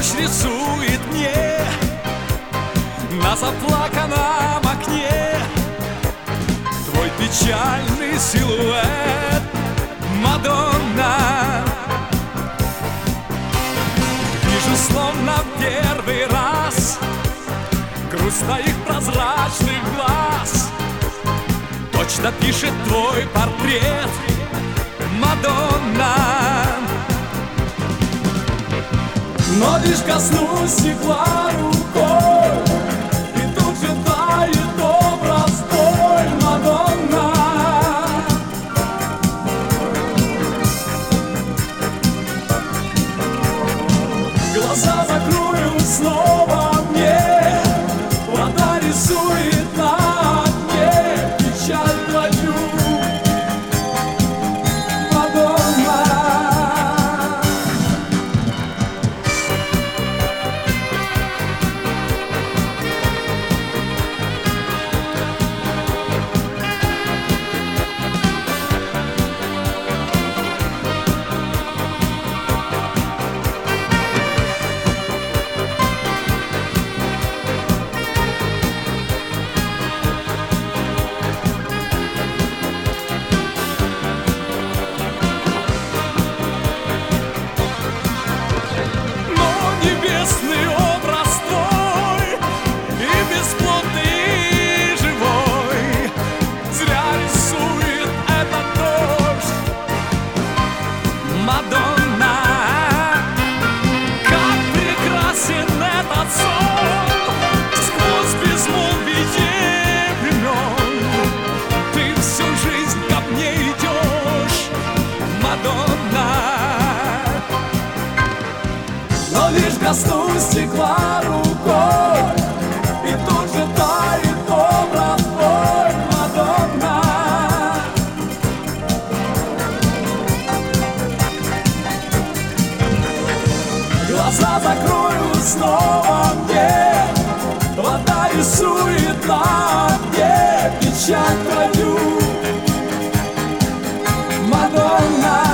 Ночь рисует мне на заплаканном окне твой печальный силуэт, Мадонна. Вижу словно в первый раз грусть твоих прозрачных глаз. Точно пишет твой портрет, Мадонна. Но лишь коснусь стекла рукой, и тут же тает образ твой, Мадонна. Глаза закрою снова мне, вода рисует на окне печаль твою, Мадонна. Небесный образ твой и бесплотный, и живой, зря рисует этот дождь, Мадонна. Как прекрасен этот сон, сквозь безмолвие времен. Ты всю жизнь ко мне идешь, Мадонна. Но лишь коснусь стекла рукой, и тут же тает образ твой, Мадонна. Глаза закрою снова мне, вода рисует на окне печаль твою, Мадонна.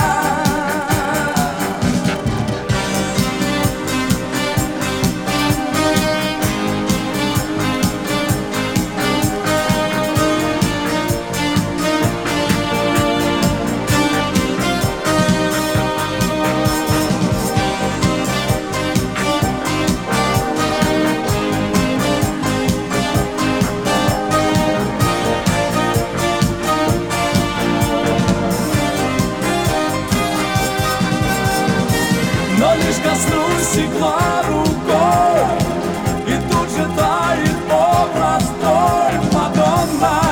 Но лишь коснусь стекла рукой, и тут же тает образ твой, Мадонна.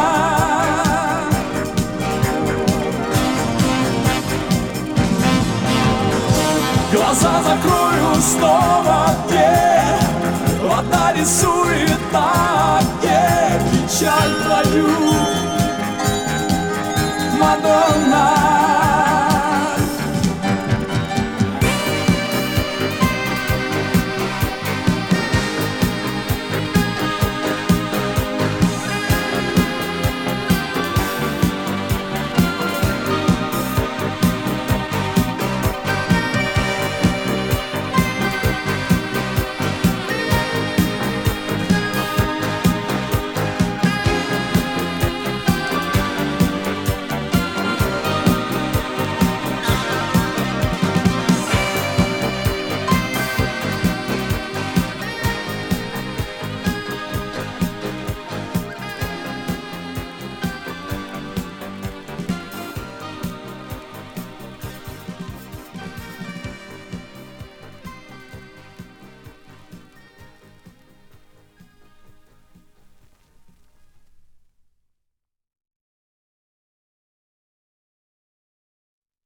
Глаза закрою снова мне, вода рисует на окне печаль твою, Мадонна.